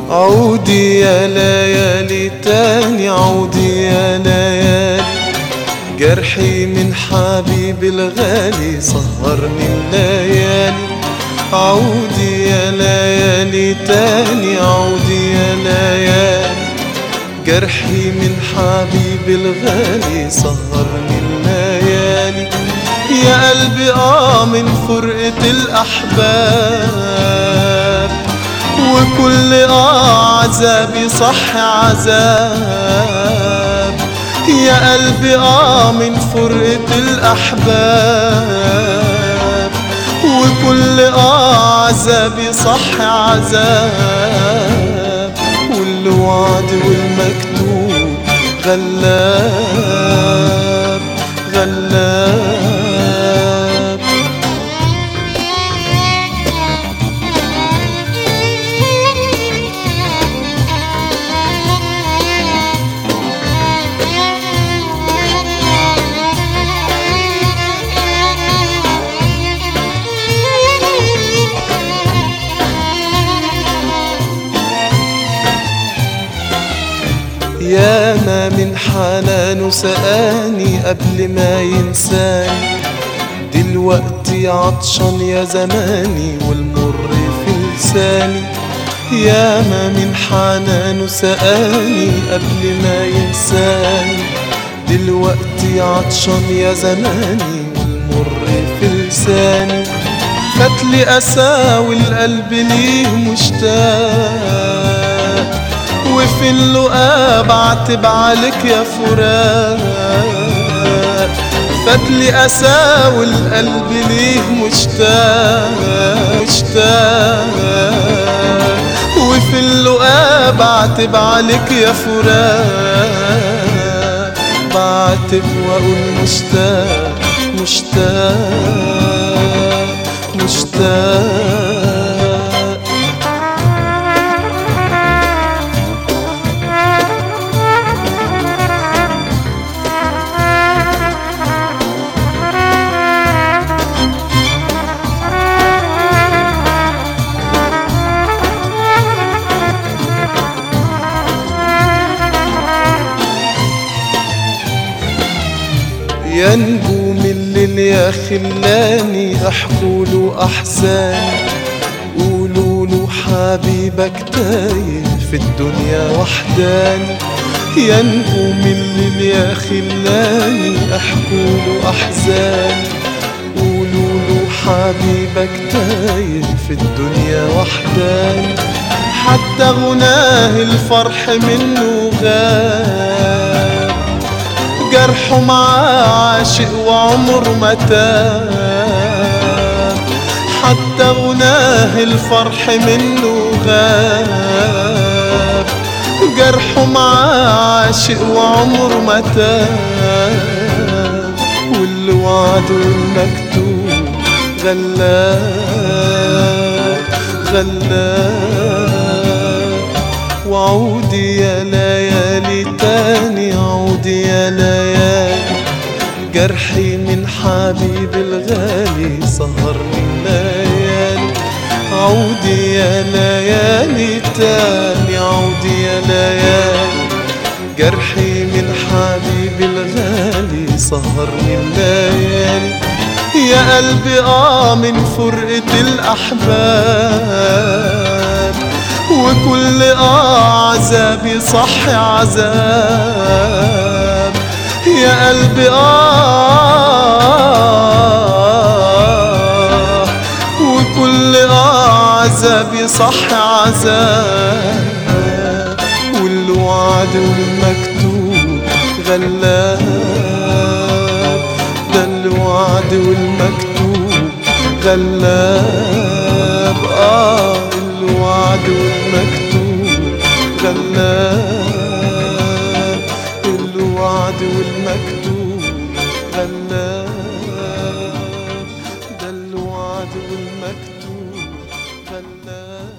عودي يا ليالي تاني، عودي يا ليالي، جرحي من حبيبي الغالي سهرني الليالي. عودي يا ليالي تاني، عودي يا ليالي، جرحي من حبيبي الغالي سهرني الليالي. يا قلبي من فرقة الأحباب، وكل عذابي صح عذاب. يا قلبي من فرقة الأحباب، وكل عذابي صح عذاب. والوعد والمكتوب غلاب غلاب. ياما من حنانه سقاني قبل ما ينساني، دلوقتي عطشان يا زماني والمر في لساني. ياما من حنانه سقاني قبل ما ينساني، دلوقتي عطشان يا زماني والمر في لساني. فاتلي أسى والقلب ليه مشتاق، وفي اللقا بعتب عليك يا فراق. فاتلي أسى والقلب ليه مشتاق مشتاق، وفي اللقا بعتب عليك يا فراق. بعتب وأقول مشتاق مشتاق مشتاق. يا نجوم الليل يا خلاني احكوله احزاني، قولوله حبيبك تايه في الدنيا وحداني. يا نجوم الليل يا خلاني احكوله احزاني، قولوله حبيبك تايه في الدنيا وحداني. حتى غناه الفرح منه غاب، جرحه معاه عاشق وعمره ما تاب. حتى غناه الفرح منه غاب، جرحه معاه عاشق وعمره ما تاب. والوعد والمكتوب غلاب غلاب. وعودي يا ليالي تاني، عودي يا ليالي، جرحي من حبيبي الغالي سهرني الليالي. عودي يا ليالي تاني، عودي يا ليالي، جرحي من حبيبي الغالي سهرني الليالي. يا قلبي من فرقة الأحباب، وكل عذابي صح عذاب. يا قلبي وكل عذابي صح عذاب. والوعد والمكتوب غلاب، ده الوعد والمكتوب غلاب. الوعد والمكتوب غلاب، الوعد والمكتوب غلاب، ده الوعد والمكتوب غلاب.